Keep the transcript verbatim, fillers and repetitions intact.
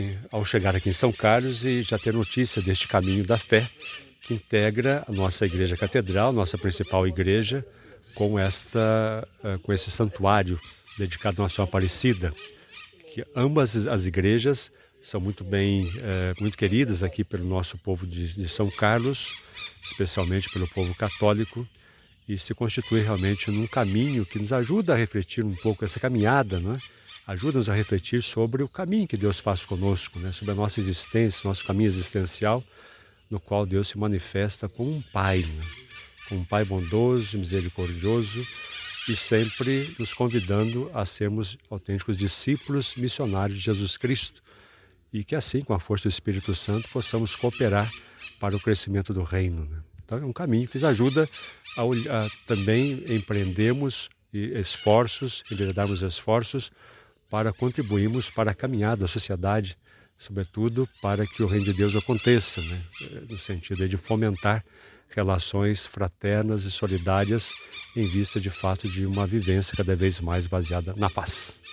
ao chegar aqui em São Carlos e já ter notícia deste caminho da fé que integra a nossa igreja catedral, nossa principal igreja, com, esta, com esse santuário dedicado à Nossa Senhora Aparecida, que ambas as igrejas são muito bem, é, muito queridas aqui pelo nosso povo de, de São Carlos, especialmente pelo povo católico, e se constitui realmente num caminho que nos ajuda a refletir um pouco essa caminhada, né? Ajuda-nos a refletir sobre o caminho que Deus faz conosco, né? Sobre a nossa existência, nosso caminho existencial, no qual Deus se manifesta como um Pai, né? Como um Pai bondoso, misericordioso, e sempre nos convidando a sermos autênticos discípulos missionários de Jesus Cristo, e que assim, com a força do Espírito Santo, possamos cooperar para o crescimento do reino, né? Então é um caminho que nos ajuda a, a também empreendermos esforços, enveredarmos esforços para contribuirmos para a caminhada da sociedade, sobretudo para que o reino de Deus aconteça, né? No sentido de fomentar relações fraternas e solidárias em vista de fato de uma vivência cada vez mais baseada na paz.